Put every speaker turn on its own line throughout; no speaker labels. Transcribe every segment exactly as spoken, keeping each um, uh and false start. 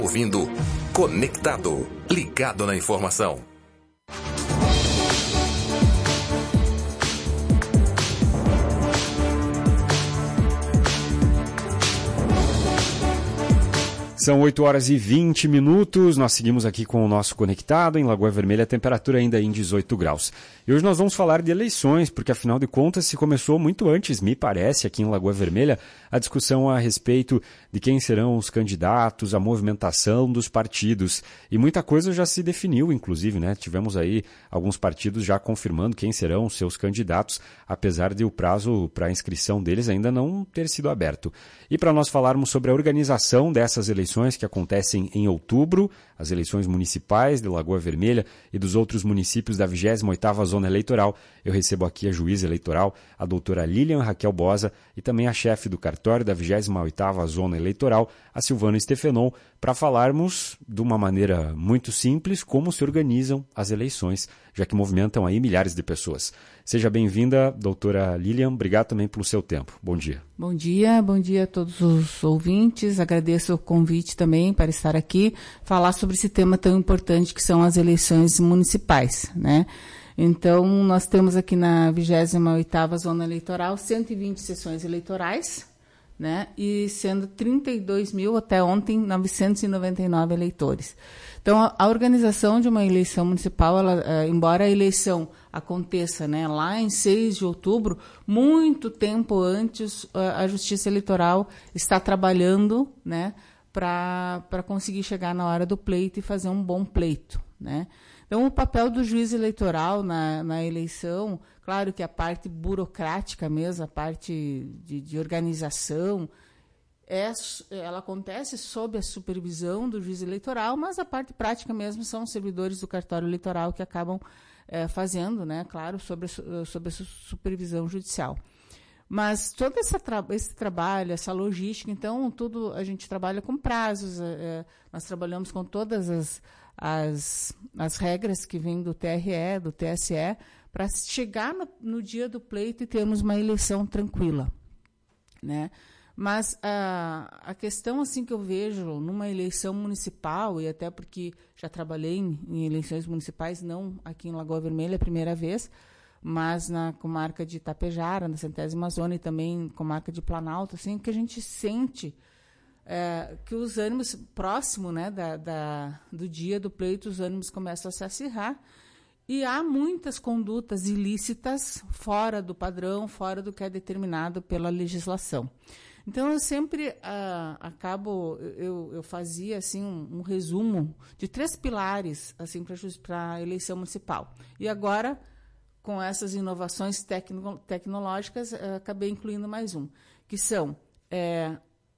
Ouvindo Conectado, ligado na informação.
São oito horas e vinte minutos, nós seguimos aqui com o nosso Conectado, em Lagoa Vermelha, a temperatura ainda em dezoito graus. E hoje nós vamos falar de eleições, porque afinal de contas se começou muito antes, me parece, aqui em Lagoa Vermelha, a discussão a respeito de quem serão os candidatos, a movimentação dos partidos. E muita coisa já se definiu, inclusive, né? Tivemos aí alguns partidos já confirmando quem serão seus candidatos, apesar de o prazo para a inscrição deles ainda não ter sido aberto. E para nós falarmos sobre a organização dessas eleições, que acontecem em outubro, as eleições municipais de Lagoa Vermelha e dos outros municípios da vigésima oitava Zona Eleitoral. Eu recebo aqui a juíza eleitoral, a doutora Lilian Raquel Bosa, e também a chefe do cartório da vigésima oitava Zona Eleitoral, a Silvana Stefenon, para falarmos de uma maneira muito simples como se organizam as eleições, já que movimentam aí milhares de pessoas. Seja bem-vinda, doutora Lilian. Obrigado também pelo seu tempo. Bom dia.
Bom dia, bom dia a todos os ouvintes. Agradeço o convite também para estar aqui, falar sobre esse tema tão importante que são as eleições municipais, né? Então, nós temos aqui na vigésima oitava Zona Eleitoral cento e vinte sessões eleitorais, né? E sendo trinta e dois mil, até ontem, novecentos e noventa e nove eleitores. Então, a, a organização de uma eleição municipal, ela, é, embora a eleição aconteça, né, lá em seis de outubro, muito tempo antes, a, a Justiça Eleitoral está trabalhando, né, para conseguir chegar na hora do pleito e fazer um bom pleito, né? Então, o papel do juiz eleitoral na, na eleição, claro que a parte burocrática mesmo, a parte de, de organização, é, ela acontece sob a supervisão do juiz eleitoral, mas a parte prática mesmo são os servidores do cartório eleitoral que acabam é, fazendo, né, claro, sob a, sob a supervisão judicial. Mas todo esse, tra esse trabalho, essa logística, então, tudo a gente trabalha com prazos, é, nós trabalhamos com todas as, as, as regras que vêm do T R E, do T S E, para chegar no, no dia do pleito e termos uma eleição tranquila, né? Mas a, a questão assim que eu vejo numa eleição municipal, e até porque já trabalhei em, em eleições municipais, não aqui em Lagoa Vermelha, é a primeira vez, mas na comarca de Itapejara, na centésima zona, e também comarca de Planalto, assim, que a gente sente é, que os ânimos, próximo, né, da, da, do dia do pleito, os ânimos começam a se acirrar, e há muitas condutas ilícitas fora do padrão, fora do que é determinado pela legislação. Então, eu sempre uh, acabo, eu, eu fazia assim, um, um resumo de três pilares assim, para a eleição municipal. E agora, com essas inovações tecno, tecnológicas, uh, acabei incluindo mais um, que são é,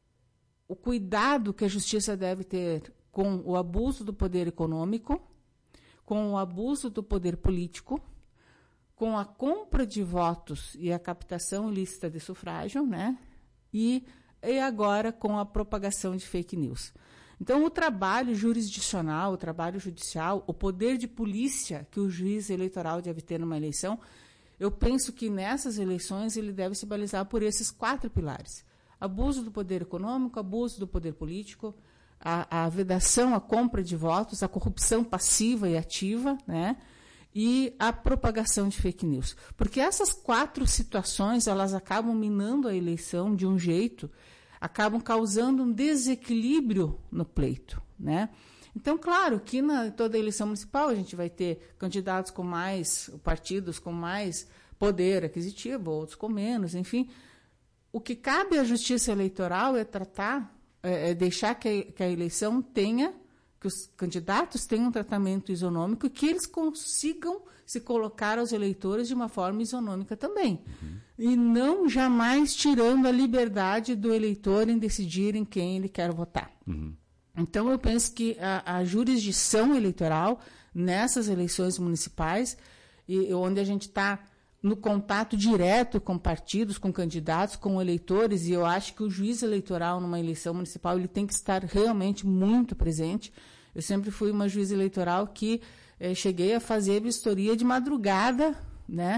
o cuidado que a justiça deve ter com o abuso do poder econômico, com o abuso do poder político, com a compra de votos e a captação ilícita de sufrágio, né? E, e agora com a propagação de fake news. Então, o trabalho jurisdicional, o trabalho judicial, o poder de polícia que o juiz eleitoral deve ter numa eleição, eu penso que nessas eleições ele deve se balizar por esses quatro pilares. Abuso do poder econômico, abuso do poder político, a, a vedação, a compra de votos, a corrupção passiva e ativa, né? E a propagação de fake news. Porque essas quatro situações, elas acabam minando a eleição de um jeito, acabam causando um desequilíbrio no pleito, né? Então, claro, que na toda eleição municipal a gente vai ter candidatos com mais, partidos com mais poder aquisitivo, outros com menos, enfim. O que cabe à Justiça Eleitoral é tratar, é, é deixar que a, que a eleição tenha, que os candidatos tenham um tratamento isonômico e que eles consigam se colocar aos eleitores de uma forma isonômica também. Uhum. E não jamais tirando a liberdade do eleitor em decidir em quem ele quer votar. Uhum. Então, eu penso que a, a jurisdição eleitoral nessas eleições municipais, e, onde a gente está no contato direto com partidos, com candidatos, com eleitores, e eu acho que o juiz eleitoral numa eleição municipal ele tem que estar realmente muito presente. Eu sempre fui uma juiz eleitoral que eh, cheguei a fazer vistoria de madrugada, né,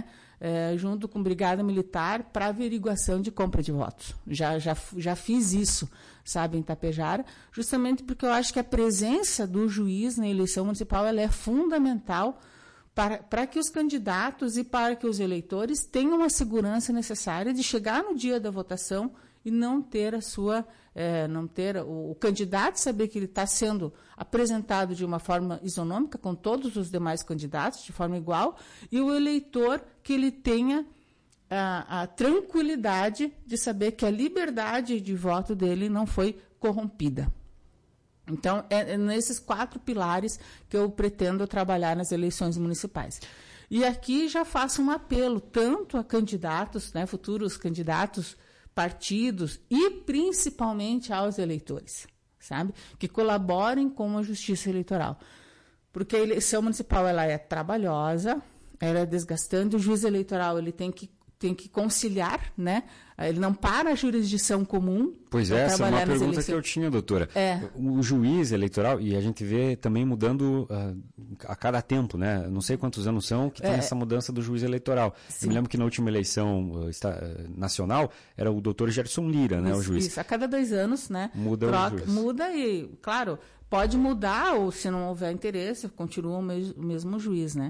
é, junto com Brigada Militar, para averiguação de compra de votos. Já, já, já fiz isso, sabe, em Tapejara, justamente porque eu acho que a presença do juiz na eleição municipal ela é fundamental para, para que os candidatos e para que os eleitores tenham a segurança necessária de chegar no dia da votação e não ter a sua, é, não ter o, o candidato saber que ele está sendo apresentado de uma forma isonômica com todos os demais candidatos, de forma igual, e o eleitor que ele tenha a, a tranquilidade de saber que a liberdade de voto dele não foi corrompida. Então, é, é nesses quatro pilares que eu pretendo trabalhar nas eleições municipais. E aqui já faço um apelo tanto a candidatos, né, futuros candidatos, partidos e principalmente aos eleitores, sabe? Que colaborem com a justiça eleitoral. Porque a eleição municipal ela é trabalhosa, ela é desgastante, o juiz eleitoral ele tem que tem que conciliar, né? Ele não para a jurisdição comum.
Pois é, essa é uma pergunta que eu tinha, doutora.
É.
O juiz eleitoral, e a gente vê também mudando uh, a cada tempo, né? Não sei quantos anos são que tem é. essa mudança do juiz eleitoral. Sim. Eu me lembro que na última eleição uh, está, uh, nacional era o doutor Gerson Lira, né?
Isso,
o juiz.
Isso, a cada dois anos, né?
Muda
troca,
o juiz.
Muda e, claro, pode mudar ou se não houver interesse, continua o mesmo, o mesmo juiz, né?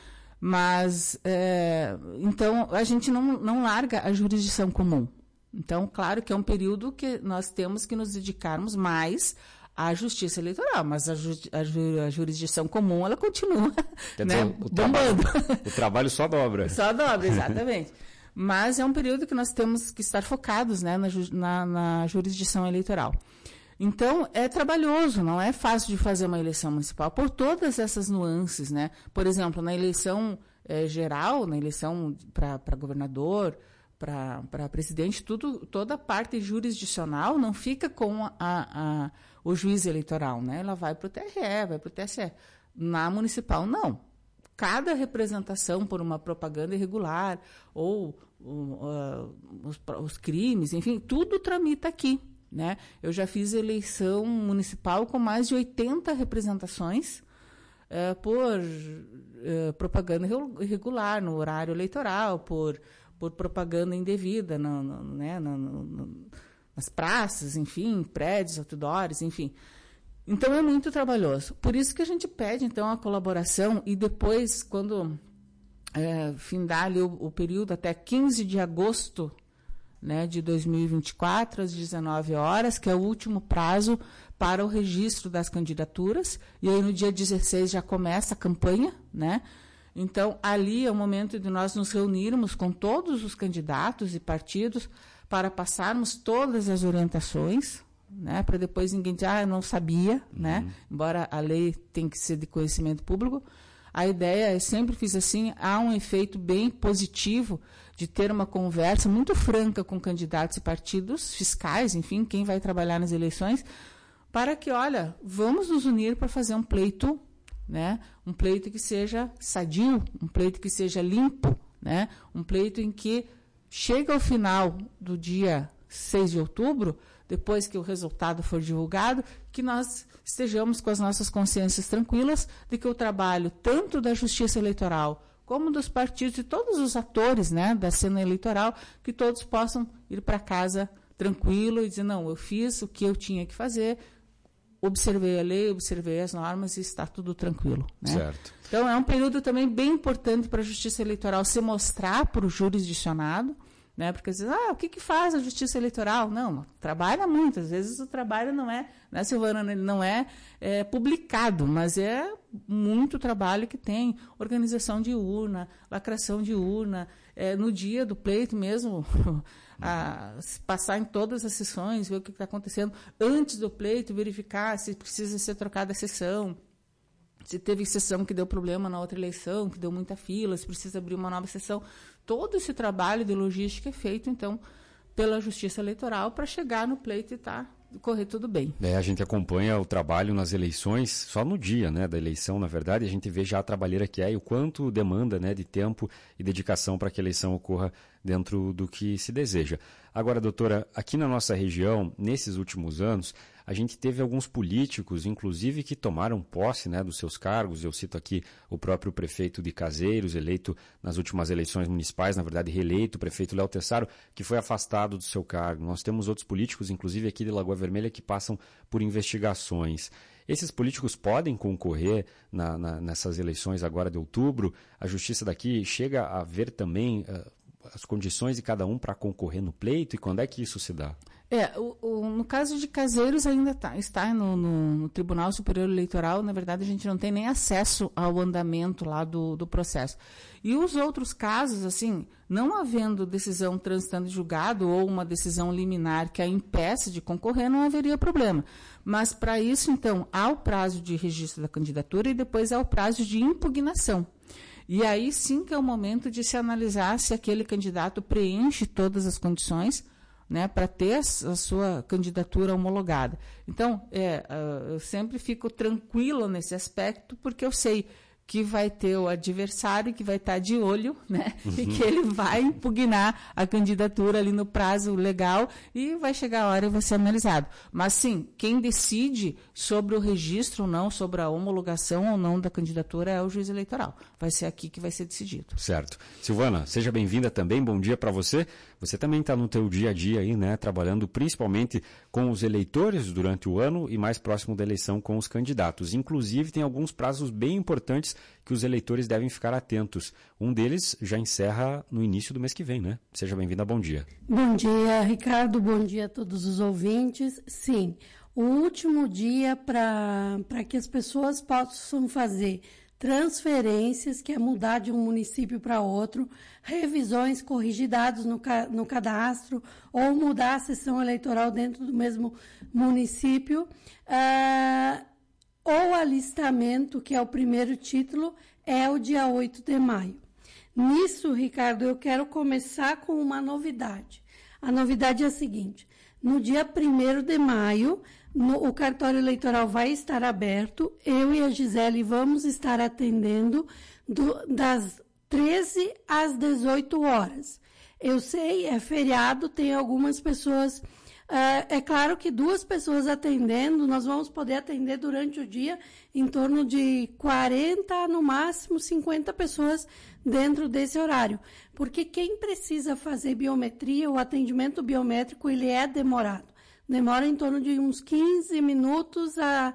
Mas, é, então, a gente não, não larga a jurisdição comum. Então, claro que é um período que nós temos que nos dedicarmos mais à justiça eleitoral, mas a, ju, a, ju, a jurisdição comum, ela continua,
Quer
né,
dizer, o
bombando.
Trabalho, o trabalho só dobra.
Só dobra, exatamente. Mas é um período que nós temos que estar focados, né, na, na, na jurisdição eleitoral. Então, é trabalhoso, não é fácil de fazer uma eleição municipal por todas essas nuances, né? Por exemplo, na eleição eh, geral, na eleição para governador, para presidente, tudo, toda a parte jurisdicional não fica com a, a, o juiz eleitoral, né? Ela vai para o T R E, vai para o T S E. Na municipal, não. Cada representação por uma propaganda irregular ou uh, os, os crimes, enfim, tudo tramita aqui. Né? Eu já fiz eleição municipal com mais de oitenta representações uh, por uh, propaganda irregular no horário eleitoral, por, por propaganda indevida no, no, né, no, no, nas praças, enfim, prédios, outdoors, enfim. Então é muito trabalhoso. Por isso que a gente pede então a colaboração e depois, quando é, findar ali o, o período até quinze de agosto, né, de dois mil e vinte e quatro, às dezenove horas, que é o último prazo para o registro das candidaturas, e aí no dia dezesseis já começa a campanha, né? Então, ali é o momento de nós nos reunirmos com todos os candidatos e partidos para passarmos todas as orientações, né, para depois ninguém dizer, ah, eu não sabia, uhum. né? Embora a lei tem que ser de conhecimento público. A ideia, eu sempre fiz assim, há um efeito bem positivo de ter uma conversa muito franca com candidatos e partidos fiscais, enfim, quem vai trabalhar nas eleições, para que, olha, vamos nos unir para fazer um pleito, né? Um pleito que seja sadio, um pleito que seja limpo, né? Um pleito em que chega ao final do dia seis de outubro, depois que o resultado for divulgado, que nós estejamos com as nossas consciências tranquilas de que o trabalho tanto da Justiça Eleitoral como dos partidos e todos os atores, né, da cena eleitoral, que todos possam ir para casa tranquilo e dizer, não, eu fiz o que eu tinha que fazer, observei a lei, observei as normas e está tudo tranquilo. Né?
Certo.
Então, é um período também bem importante para a Justiça Eleitoral se mostrar para o jurisdicionado, né? Porque às vezes, ah, o que, que faz a Justiça Eleitoral? Não, trabalha muito. Às vezes o trabalho não é, né, Silvana, ele não é, é publicado, mas é muito trabalho que tem. Organização de urna, lacração de urna, é, no dia do pleito mesmo, a, passar em todas as sessões, ver o que está acontecendo. Antes do pleito, verificar se precisa ser trocada a sessão. Se teve sessão que deu problema na outra eleição, que deu muita fila, se precisa abrir uma nova sessão. Todo esse trabalho de logística é feito, então, pela Justiça Eleitoral para chegar no pleito e tá, correr tudo bem.
É, a gente acompanha o trabalho nas eleições só no dia, né, da eleição, na verdade, a gente vê já a trabalheira que é e o quanto demanda, né, de tempo e dedicação para que a eleição ocorra dentro do que se deseja. Agora, doutora, aqui na nossa região, nesses últimos anos, a gente teve alguns políticos, inclusive, que tomaram posse, né, dos seus cargos. Eu cito aqui o próprio prefeito de Caseiros, eleito nas últimas eleições municipais, na verdade reeleito, o prefeito Léo Tessaro, que foi afastado do seu cargo. Nós temos outros políticos, inclusive aqui de Lagoa Vermelha, que passam por investigações. Esses políticos podem concorrer na, na, nessas eleições agora de outubro? A justiça daqui chega a ver também uh, as condições de cada um para concorrer no pleito, e quando é que isso se dá?
É, o, o, no caso de Caseiros ainda tá, está no, no, no Tribunal Superior Eleitoral. Na verdade, a gente não tem nem acesso ao andamento lá do, do processo. E os outros casos, assim, não havendo decisão transitando em julgado ou uma decisão liminar que a impeça de concorrer, não haveria problema. Mas para isso, então, há o prazo de registro da candidatura e depois há o prazo de impugnação. E aí sim que é o momento de se analisar se aquele candidato preenche todas as condições, né, para ter a sua candidatura homologada. Então, é, eu sempre fico tranquila nesse aspecto, porque eu sei que vai ter o adversário que vai estar de olho, né? Uhum. E que ele vai impugnar a candidatura ali no prazo legal e vai chegar a hora e vai ser analisado. Mas sim, quem decide sobre o registro ou não, sobre a homologação ou não da candidatura é o juiz eleitoral. Vai ser aqui que vai ser decidido.
Certo. Silvana, seja bem-vinda também, bom dia para você. Você também está no teu dia a dia aí, né? Trabalhando principalmente com os eleitores durante o ano e mais próximo da eleição com os candidatos. Inclusive tem alguns prazos bem importantes que os eleitores devem ficar atentos. Um deles já encerra no início do mês que vem, né? Seja bem-vinda, bom dia.
Bom dia, Ricardo, bom dia a todos os ouvintes. Sim, o último dia para para que as pessoas possam fazer transferências, que é mudar de um município para outro, revisões, corrigir dados no, ca, no cadastro, ou mudar a sessão eleitoral dentro do mesmo município, ah, ou alistamento, que é o primeiro título, é o dia oito de maio. Nisso, Ricardo, eu quero começar com uma novidade. A novidade é a seguinte: no dia primeiro de maio, no, o cartório eleitoral vai estar aberto. Eu e a Gisele vamos estar atendendo do, das treze às dezoito horas. Eu sei, é feriado, tem algumas pessoas... Uh, é claro que duas pessoas atendendo, nós vamos poder atender durante o dia em torno de quarenta, no máximo cinquenta pessoas dentro desse horário. Porque quem precisa fazer biometria, o atendimento biométrico, ele é demorado. Demora em torno de uns quinze minutos a,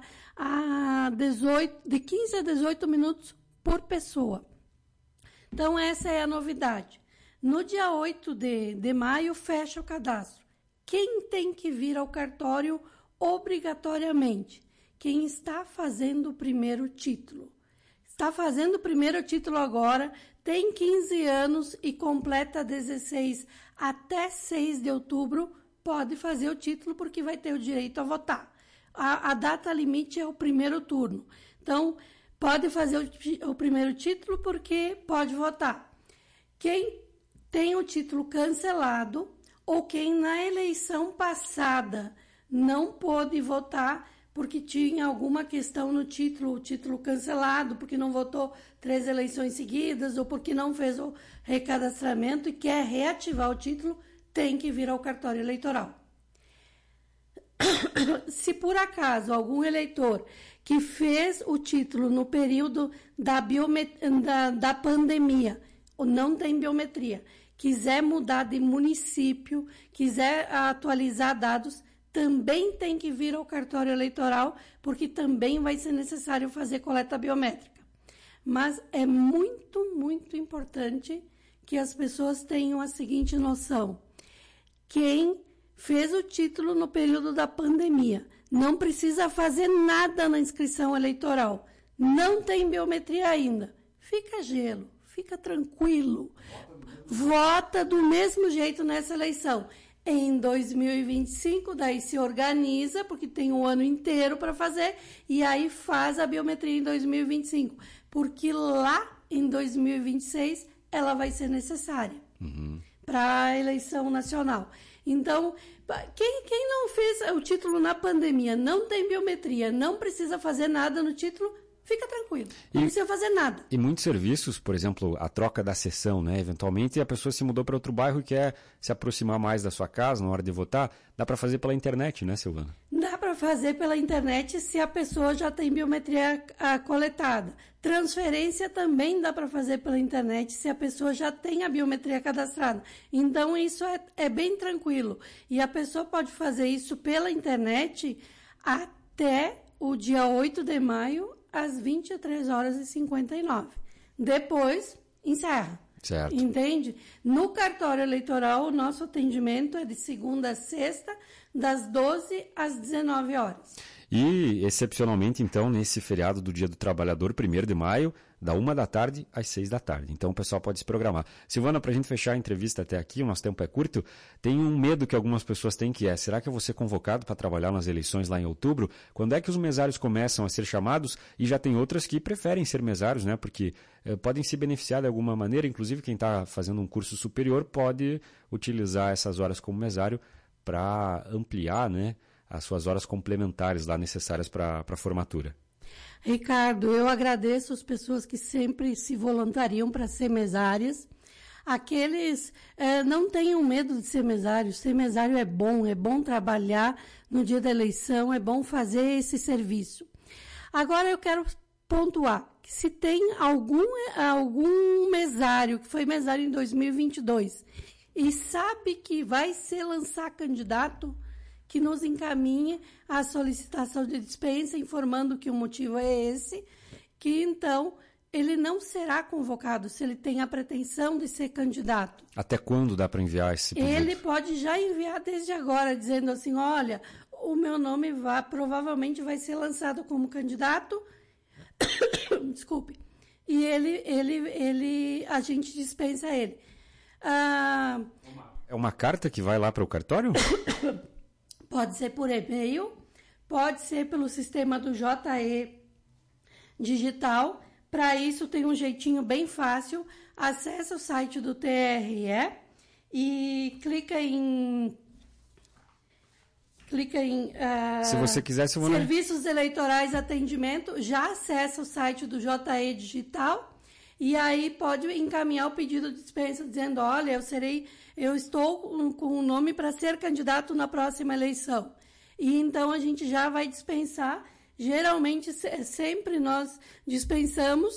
a dezoito, de quinze a dezoito minutos por pessoa. Então essa é a novidade. No dia oito de, de maio fecha o cadastro. Quem tem que vir ao cartório obrigatoriamente? Quem está fazendo o primeiro título. Está fazendo o primeiro título agora, tem quinze anos e completa dezesseis até seis de outubro, pode fazer o título porque vai ter o direito a votar. A, a data limite é o primeiro turno. Então, pode fazer o, o primeiro título porque pode votar. Quem tem o título cancelado, ou quem na eleição passada não pôde votar porque tinha alguma questão no título, o título cancelado, porque não votou três eleições seguidas, ou porque não fez o recadastramento e quer reativar o título, tem que vir ao cartório eleitoral. Se por acaso algum eleitor que fez o título no período da, biomet- da, da pandemia, ou não tem biometria, quiser mudar de município, quiser atualizar dados, também tem que vir ao cartório eleitoral, porque também vai ser necessário fazer coleta biométrica. Mas é muito, muito importante que as pessoas tenham a seguinte noção. Quem fez o título no período da pandemia não precisa fazer nada na inscrição eleitoral. Não tem biometria ainda. Fica gelo. Fica tranquilo. Vota do mesmo jeito nessa eleição. Em dois mil e vinte e cinco, daí se organiza, porque tem um ano inteiro para fazer, e aí faz a biometria em dois mil e vinte e cinco. Porque lá em dois mil e vinte e seis ela vai ser necessária uhum. para a eleição nacional. Então, quem, quem não fez o título na pandemia, não tem biometria, não precisa fazer nada no título, fica tranquilo, não
e,
precisa fazer nada.
E muitos serviços, por exemplo, a troca da sessão, né? Eventualmente a pessoa se mudou para outro bairro e quer se aproximar mais da sua casa na hora de votar, dá para fazer pela internet, né, Silvana?
Dá para fazer pela internet se a pessoa já tem biometria a, coletada. Transferência também dá para fazer pela internet se a pessoa já tem a biometria cadastrada. Então isso é, é bem tranquilo. E a pessoa pode fazer isso pela internet até o dia oito de maio, às vinte e três horas e cinquenta e nove. Depois, encerra.
Certo.
Entende? No cartório eleitoral, o nosso atendimento é de segunda a sexta, das doze às dezenove horas.
E, excepcionalmente, então, nesse feriado do Dia do Trabalhador, primeiro de maio, da uma da tarde às seis da tarde. Então, o pessoal pode se programar. Silvana, para a gente fechar a entrevista até aqui, o nosso tempo é curto, tem um medo que algumas pessoas têm, que é, será que eu vou ser convocado para trabalhar nas eleições lá em outubro? Quando é que os mesários começam a ser chamados? E já tem outras que preferem ser mesários, né? Porque eh, podem se beneficiar de alguma maneira, inclusive quem está fazendo um curso superior pode utilizar essas horas como mesário para ampliar, né, as suas horas complementares lá necessárias para a formatura.
Ricardo, eu agradeço as pessoas que sempre se voluntariam para ser mesárias. Aqueles eh, não tenham medo de ser mesário. Ser mesário é bom, é bom trabalhar no dia da eleição, é bom fazer esse serviço. Agora eu quero pontuar que se tem algum, algum mesário que foi mesário em dois mil e vinte e dois e sabe que vai se lançar candidato, que nos encaminhe a solicitação de dispensa, informando que o motivo é esse, que então ele não será convocado se ele tem a pretensão de ser candidato.
Até quando dá para enviar esse pedido?
Ele pode já enviar desde agora, dizendo assim, olha, o meu nome vai, provavelmente vai ser lançado como candidato, desculpe, e ele, ele, ele, a gente dispensa ele. Ah,
é uma carta que vai lá para o cartório?
Pode ser por e-mail, pode ser pelo sistema do J E digital. Para isso tem um jeitinho bem fácil. Acesse o site do T R E e clica em clica em uh,
se você quiser, se você...
Serviços Eleitorais Atendimento, já acessa o site do J E digital. E aí pode encaminhar o pedido de dispensa dizendo, olha, eu serei, eu estou com o nome para ser candidato na próxima eleição. E então a gente já vai dispensar. Geralmente, sempre nós dispensamos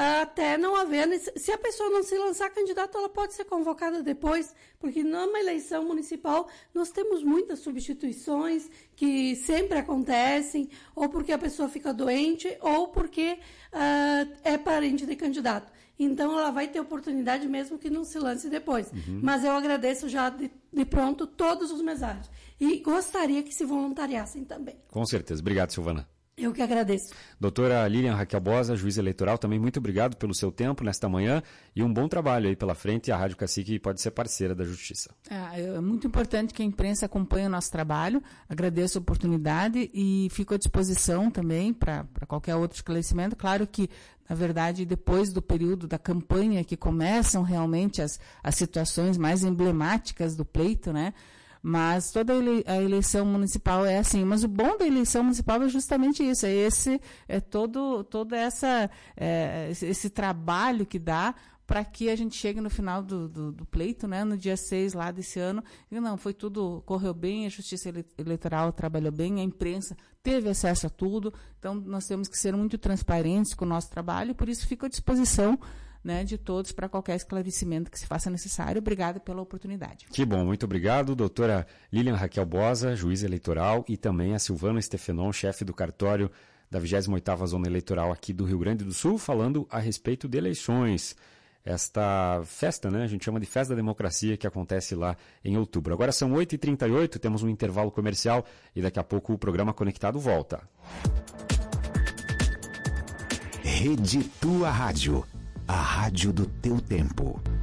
até não haver... Se a pessoa não se lançar candidato, ela pode ser convocada depois, porque numa eleição municipal nós temos muitas substituições que sempre acontecem, ou porque a pessoa fica doente, ou porque uh, é parente de candidato. Então, ela vai ter oportunidade mesmo que não se lance depois. Uhum. Mas eu agradeço já de, de pronto todos os mesários. E gostaria que se voluntariassem também.
Com certeza. Obrigado, Silvana.
Eu que agradeço.
Doutora Lilian Raquel Bosa, juíza eleitoral, também muito obrigado pelo seu tempo nesta manhã e um bom trabalho aí pela frente. A Rádio Cacique pode ser parceira da Justiça.
É, é muito importante que a imprensa acompanhe o nosso trabalho. Agradeço a oportunidade e fico à disposição também para qualquer outro esclarecimento. Claro que, na verdade, depois do período da campanha, que começam realmente as, as situações mais emblemáticas do pleito, né? Mas toda a eleição municipal é assim. Mas o bom da eleição municipal é justamente isso. É esse, é todo, todo essa, é, esse trabalho que dá para que a gente chegue no final do, do, do pleito, né, no dia seis lá desse ano. E não, foi tudo, correu bem, a Justiça Eleitoral trabalhou bem, a imprensa teve acesso a tudo. Então, nós temos que ser muito transparentes com o nosso trabalho, por isso fico à disposição, né, de todos para qualquer esclarecimento que se faça necessário. Obrigada pela oportunidade.
Que bom, muito obrigado, doutora Lilian Raquel Bosa, juíza eleitoral, e também a Silvana Stefenon, chefe do cartório da vigésima oitava Zona Eleitoral aqui do Rio Grande do Sul, falando a respeito de eleições. Esta festa, né, a gente chama de Festa da Democracia, que acontece lá em outubro. Agora são oito e trinta e oito, temos um intervalo comercial e daqui a pouco o programa Conectado volta.
Rede Tua Rádio, a rádio do teu tempo.